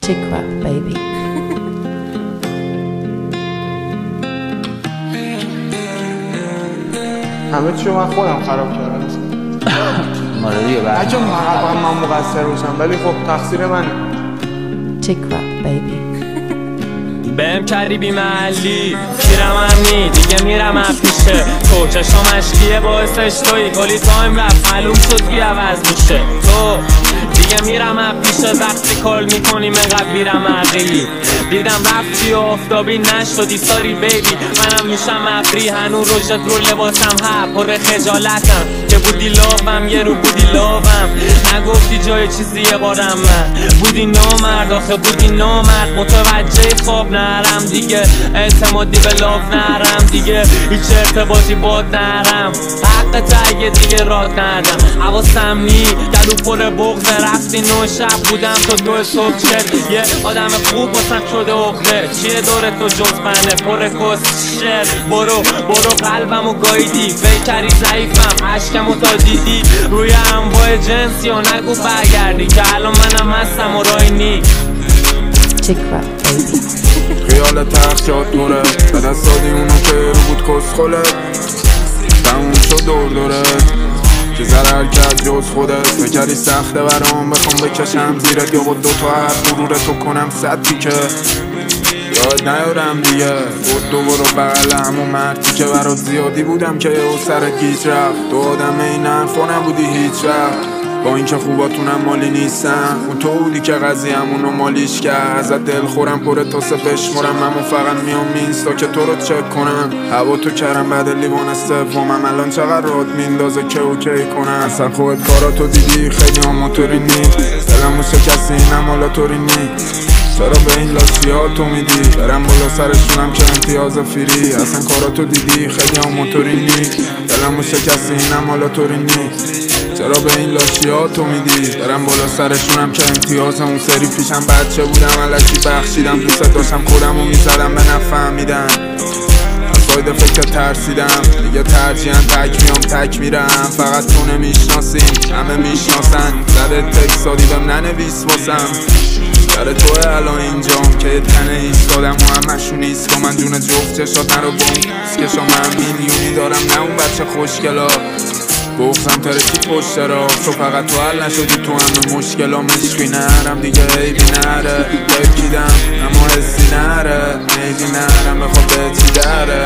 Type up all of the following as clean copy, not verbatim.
Chick rap, baby. همه چیو من خودم خراب کردم. آره دیگه اگه من مقصر باشم ولی خب تقصیر منه. Chick rap, baby. بهم کردی بی محلی میرم امنی دیگه میرم پیشه تو چشم مشکیه باعثش توی کلی تایم رفت معلوم شد بی عوض میشه تو دیگه میرم پیشه وقتی کال میکنیم انقدر میرم عقیلی دیدم رفتی و آفتابی نشدی ساری بیبی منم میشم ابری هنو روشت رو لباسم پر خجالتم که بودی لابم یه رو بودی لابم نگفتی جای چیزی یه بارم من بودی نامرد آخه بودی نامرد متوجه خواب نرم دیگه اعتمادی به لاف نرم دیگه هیچ ارتباطی باد نرم حق تایه دیگه راد نردم حواسم نی گلو پر بغضه رفتی 9 شب بودم تا 2 صبح چل یه آدم خوب باسم شده اخره چیه دور تو جز منه پر کس شر برو قلبمو گایدی بیکری ضعیفم عشقمو تا دیدی روی انواع جنسی و نگو برگردی که الان منم هستم و رای نی Chick rap, baby. خیال تخت شاد دوره به دست دادی اونو که رو بود کس خوله تموم شد دوره که ضرر کرد جز خودت فکری سخته برام بخوام بکشم زیرت یا با 2 تا حرف مرورتو کنم 100 تیکه یاد نیارم دیگه بود برو بغل همون مردی که برات زیادی بودم که او سرت گیج رفت تو آدم این حرفا نبودی هیچ وقت با اینکه خوباتونم مالی نیستم اون تو بودی که قضیه‌مونو مالیش کرد ازت دل خورم پر تاسه بشمرم من فقط میام اینستا که تو رو چک کنم هوا تو کردم بعد لیوان سومم الان چقدر رات میندازه که اوکی کنم اصلا خودت کاراتو دیدی خیلی هم موتوری نی دلمو شکستی اینم حالا طوری نی چرا به این لاسی ها تو میدی برم بالا سرشونم که امتیاز فیری اصلا کاراتو دیدی خیلی هم موتوری نی دلمو شکستی اینم حالا طوری نی چرا به این لاشی ها تو میدی برم بالا سرشونم که امتیاز اون سری پیشم بچه بودم علکی بخشیدم دوست داشتم خودمو میزدم به نفهمیدم از ساید فکر ترسیدم دیگه ترجیحاً تک میام تک میرم فقط تو نمیشناسیم همه میشناسن زده تکسادی بهم ننویس واسم در توه الان اینجام که تنه ایستادم و همشون ایست که من جون جفت چشات نرو بوم که شما میلیونی دارم نه اون بچه خوشگلا گفتم ترکی پشت را تو فقط تو حل نشدی تو همه مشکلام عشقی نرم دیگه عیبی نره بکیدم اما حسی نره عیبی نرم بخواب بهتی دره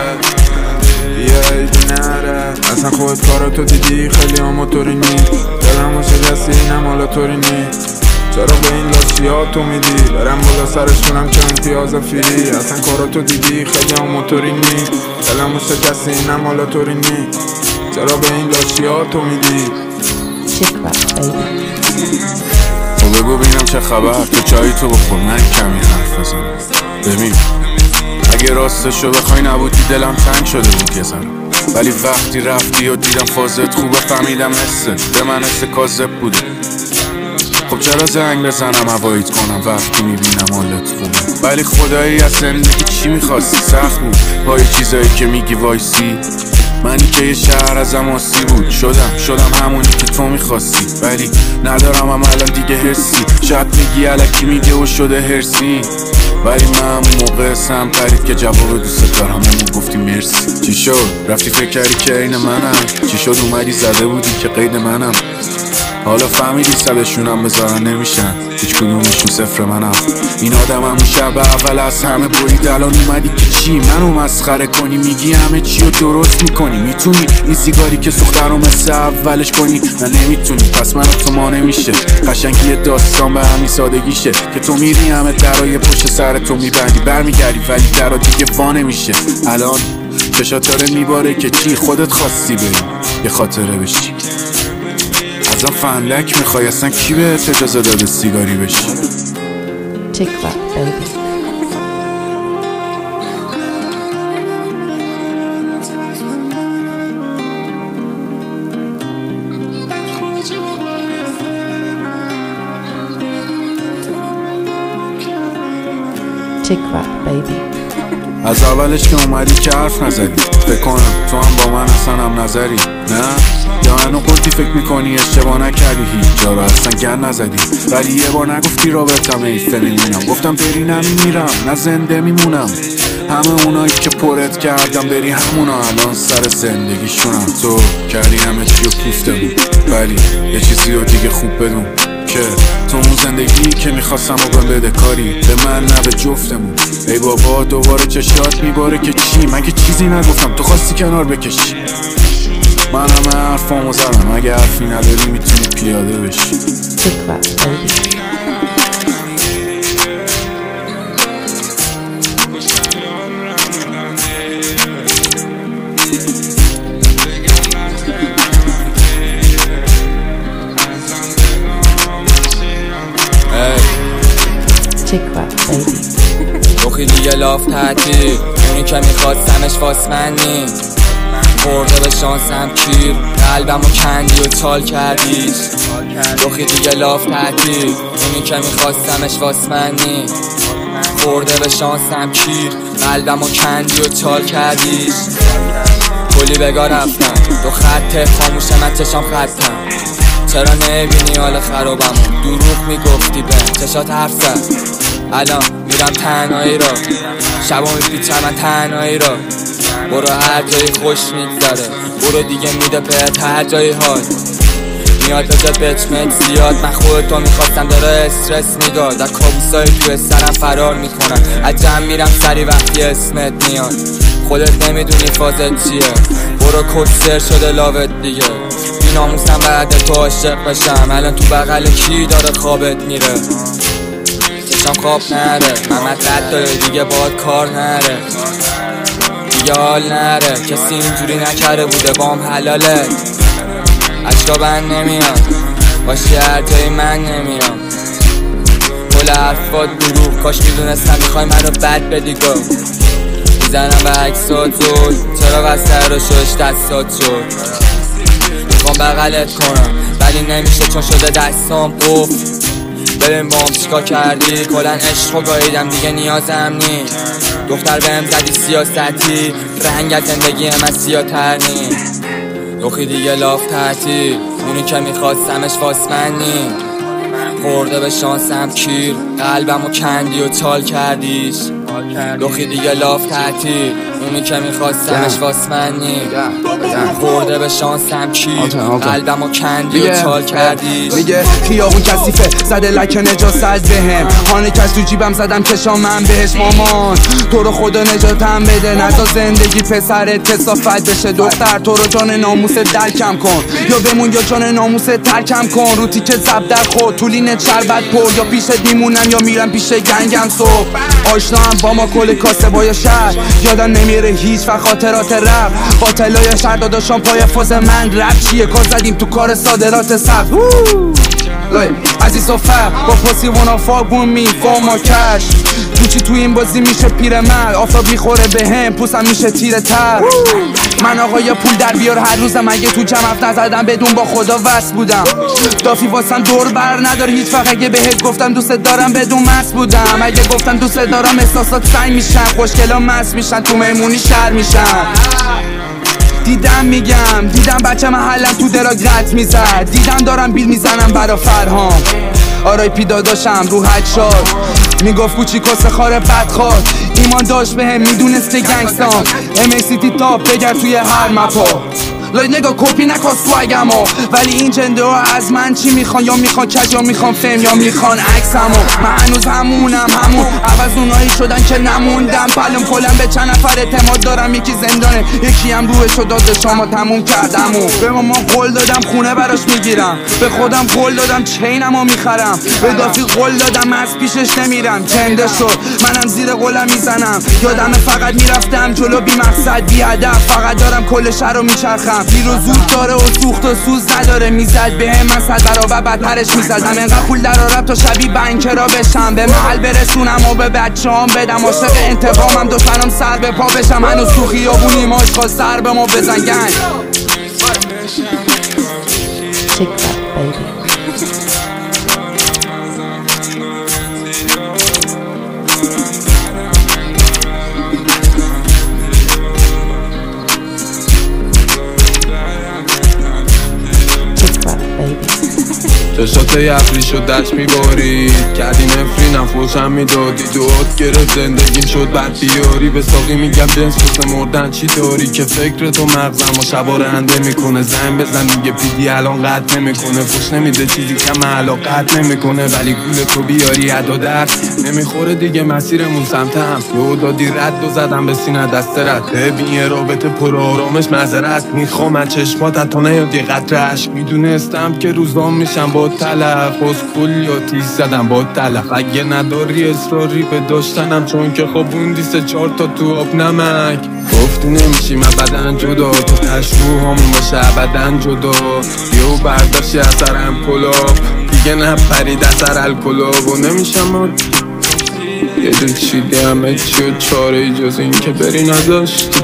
دیگه عیبی نره اصلا خودت کاراتو دیدی خیلی هم موتوری نی دلمو شکستی اینم حالا طوری نی چرا به این لاسی ها تو میدی برم بالا سرشونم که امتیاز فیری اصلا کاراتو دیدی خیلی هم موتوری نی دلمو شکستی اینم حالا طوری نی چرا به این لاشی ها تو میدی Chick rap, baby. تو بگو ببینم چه خبر تو چایی تو بخور من کمی حرف بزنم ببین اگه راستشو بخوای نبودی دلم تنگ شده بود یه ذره ولی وقتی رفتی و دیدم فازت خوبه فهمیدم حست به من حس کاذب بوده خب چرا زنگ بزنم اوایت کنم وقتی میبینم حالت خوبه ولی خدایی از زندگی چی میخواستی سخت بود با یه چیزایی که میگی وایسی منی که یه شهر ازم آسی بود شدم همونی که تو میخواستی ولی ندارم هم الان دیگه حسی شاید میگی الکی میگه و شده هرسی ولی من همون موقع سم پرید که جواب دوست دارم همون گفتی مرسی چی شد رفتی فکر کردی که این منم چی شد اومدی زده بودی که قید منم حالا فهمیدی سبشونم بذارن نمیشن هیچ کدومشون صفر منم این آدمم شب اول از همه برید الان اومدی که چی منو مسخره کنی میگی همه چی رو درست میکنی میتونی این سیگاری که سوخته رو مثل اولش کنی نه نمیتونی پس منو تو ما نمیشه قشنگی یه داستان به همین سادگیشه که تو میری همه درای پشت سر تو میبندی برمیگردی ولی درا دیگه وا نمیشه الان چشات داره میباره که چی خودت خواستی بری یه خاطره بشی ازم فندک میخوای اصلا کی بهت اجازه داده سیگاری بشی Chick rap, baby. Chick rap, baby. از اولش که اومدی که حرف نزدی فکر کنم تو هم با من اصلا هم نظری نه یا منو قلتی فکر میکنی اشتباه نکردی هیچ جا رو اصلا گن نزدی ولی یه بار نگفتی رابطم ایفه میمونم گفتم بری نمیمیرم نه زنده میمونم همه اونایی که پرت کردم بری همونا الان سر زندگیشونم تو کردی همه چی رو پوفتمون ولی یه چیزی رو دیگه خوب بدون که تو اون زندگی که میخواستم و بهم بده کاری به من نه به جفتمون ای بابا دوباره چشات میباره که چی من که چیزی نگفتم تو خواستی کنار بکشی من همه حرفامو زدم اگه حرفی نداری میتونی پیاده بشی Chick Rap Baby. Chick Rap Baby. روخی دیگه لاف تحتی اونی که میخواستمش واس منی خورده به شانسم کیر قلبمو کندی و تال کردیش روخی دیگه لاف تحتی اونی که میخواستمش واس منی خورده به شانسم کیر قلبمو کندی و تال کردیش کلی بگاه رفتم دو خط خاموشه من چشام خطم چرا نبینی حال خرابمو دروغ میگفتی به چشات حرف زد الان میرم تنهایی را شبا میپیچم من تنهایی را برو هر جایی خوش میگذره برو دیگه میده بهت هر جایی حال میاد به جد بچمت زیاد من خودتو میخواستم داره استرس میداد در کابوسای توی سرم فرار میکنن از جمع میرم سری وقتی اسمت میاد خودت نمیدونی فازت چیه برو کسر شده لاوت دیگه بی ناموسم بعد تو عاشق بشم الان تو بغل کی داره خوابت میره چشم خواب نره محمد رد داره دیگه باید کار نره دیگه حال نره کسی اینجوری نکره بوده بام حلاله عشقا بند نمیاد باشی هر جایی من نمیام کل حرفات دروغ کاش میدونستم میخوای منو بد بدی گو میزنم به عکسات زود چرا وسط رو شوش دستات شد میخوام بغلت کنم ولی نمیشه چون شده دستام قفل ببین بام چیکار کردی کلن عشق و گاهیدم دیگه نیازم نی دختر بهم زدی سیاستی رنگ زندگی من سیاه تر نی روخی دیگه لاف تحتی اونی که میخواستمش واس منی خورده به شانسم کیر قلبمو کندی و تال کردیش روخی دیگه لاف تحتی اونی که میخواستمش واس منی خورده به شانسم کیر قلبمو کندی و تال کردیش میگه خیابون کثیفه زده لکه نجاست بهم خانه کش تو جیبم زدم چشام من بهش مامان تو رو خدا نجاتم بده نزا زندگی پسرت کثافت بشه دختر تو رو جان ناموست درکم کن یا بمون یا جان ناموست ترکم کن رو تیکه زب در خود طولینت شربت پر یا پیشت میمونم یا میرم پیش گنگم صبح آشنا هم با ما کل کاسه بای شهر یادم نمیره هیچ و خاطرات رب قاتلای شهر داداشان پای فاز من رب چیه کار زدیم تو کار صادرات سبز عزیز و فر با پاسی وانا فاگون می فاما کش تو این بازی میشه پیرمرد آفتاب میخوره به هم پوسم میشه تیره تر من آقای پول در بیار هر روزم اگه تو جمعت نزدم بدون با خدا وصل بودم دافی واسم دور بر نداره هیچ وقت اگه بهت گفتم دوست دارم بدون مست بودم اگه گفتم دوست دارم احساسات سنگ میشن خوشگلا مست میشن تو مهمونی شر میشن دیدم میگم دیدم بچه محلم تو دراگ رد میزد دیدم دارم بیل میزنم برا فرهام آرای پی داداشم رو حد شد میگفت کوچی کس خاره بدخواد ایمان داشت بهم میدونست که گنگستام MACT تاپ بگر توی هر مپا لای نگاه کپی نکن سوگمو ولی این جنده ها از من چی میخوان یا میخوان کج یا میخوان فم یا میخوان عکسمو من هنوز همون عوض اونایی شدن که نموندم پلم کلم به چند نفر اعتماد دارم یکی زندانه یکی هم روحش رو داده شما تموم کردم به ماما قول دادم خونه براش میگیرم به خودم قول دادم چینمو میخرم به دافی قول دادم از پیشش نمیرم جنده شد منم زیر قولم میزنم یادم فقط میرفتم جلو بی مقصد بی هدف فقط دارم کل شهر رو میچرخم پیر و زود داره و سوخت و سوز نداره میزد به هم من 100 برابر بدترش میزدم انقدر پول درارم تا شبی بنکرا بشم به محل برسونم و به بچه‌ام بدم عاشق انتقامم دشمنام سر به پا بشم هنوز تو خیابونی ماشقا سر به ما بزن گنگ Chick Rap Baby. چشات یفری شد دست میبارید کردی نفرینم فوشم میدادی دوات گرفت زندگیم شد بد بیاری به ساقی میگم جنس بسه مردن چی داری که فکر تو مغزم و شبا رنده میکنه زن بزن دیگه پیدی الان قد نمیکنه فوش نمیده چیزی که محلا قد نمیکنه ولی گول تو بیاری ادا درد نمیخوره دیگه مسیرمون سمتم یه دادی رد و زدم به سینه دست رد ببین یه رابطه پر آرامش معذرت میخوام از چشمات تا نیاد یه قطره عشق میدونستم که روزام میشم با تلف باز کل یا تیز زدم با تلف اگه نداری اصراری به داشتنم چون که خوابوندی 3-4 تا تو آب نمک گفتی نمیشیم ابداً جدا تو تشروهامون باشه ابداً جدا یهو برداشتی اثرم کلاب دیگه نپرید اثر الکلاب و نمیشم یه دل چیدی همه چی و چاره جز این که بری نداشتی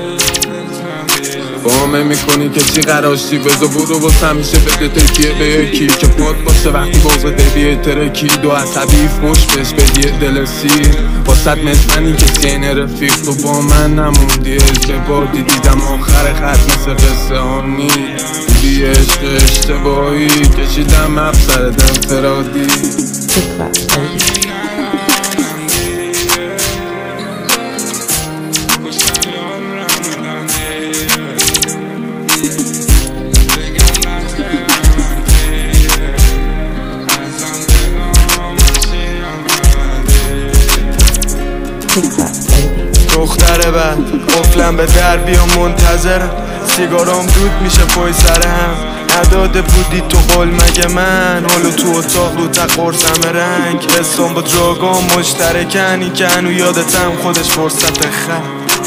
بامه میکنی که چی قراشتی بزا برو باز همیشه بده تکیه به یکی که پاد باشه وقتی بازه دبیه ترکی دو عصبی فوش بش بدیه دل سیر با صد مزمنی که سینه رفیق تو با من نموندی ازدبادی دیدم آخر خط مثل قصه هانی بودی عشق اشتباهی کشیدم مبسرد انفرادی دختره بد قفلم به در بیا منتظرم سیگارام دود میشه پای سر هم نداده بودی تو قول مگه من حالا تو اتاق رو قرصم رنگ حسام با دراگام مشترکن این که هنو یادتم خودش فرصت خم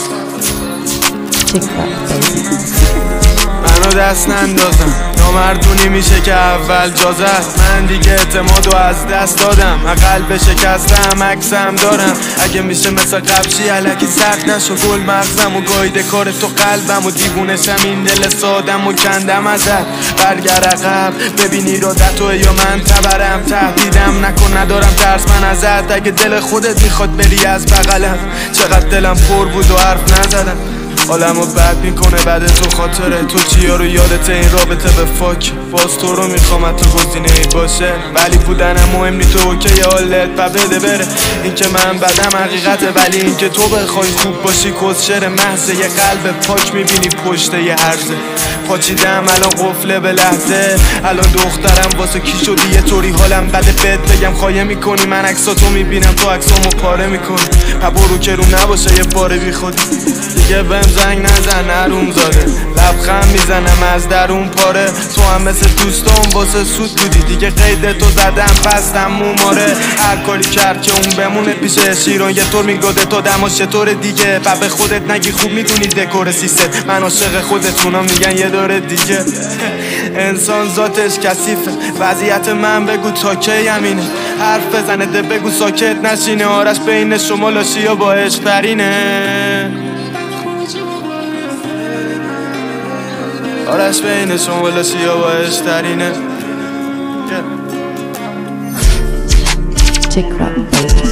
منو دست نندازم نامردونی میشه که اول جازت من دیگه اعتمادو از دست دادم قلب شکستم عکسم دارم اگه میشه مثل قبشی علکی سرد نشو گل مغزم و گایده کار تو قلبم و دیوونشم این دل سادم و کندم ازت برگر عقب ببین ایرادتو یا من تبرم تهدیدم نکن ندارم ترس من ازت اگه دل خودت میخواد بری از بغلم چقدر دلم پر بود و حرف نزدم حالمو بد میکنه بعد تو خاطره تو چیا رو یادت این رابطه به فاک باز تو رو میخوام تو گزینه ای باشه ولی بودنم مهم نی تو اوکی حالت و بده بره این که من بدم حقیقته ولی این که تو بخوای خوب باشی کسشره محضه یه قلب پاک میبینی پشته یه هرزه پاچیدم الان قفله به لحظه الان دخترم واسه کی شدی یه طوری حالم بده بهت بگم خواهی میکنی من عکساتو میبینم تو عکسامو پاره میکنی برو که رو نباشه یه پاره بی خودی دیگه بهم زنگ نزن نروم زاده لبخند میزنم از درون پاره تو هم مثل دوستان واسه سود بودی دیگه قید تو زدم پستم موماره هر کاری کرد که اون بمونه پیش شیران یه طور میگاده تو دماش چطور دیگه به خودت نگی خوب میدونی دکور سیست من عاشق خودتونم میگن یه دور دیگه انسان ذاتش کثیفه وضعیت من بگو تا کی همینه حرف بزنه ده بگو ساکت نشینه آرش بین شما لاشی و با عشق ترینه آرش بین شما لاشی و با عشق ترینه Chick rap baby.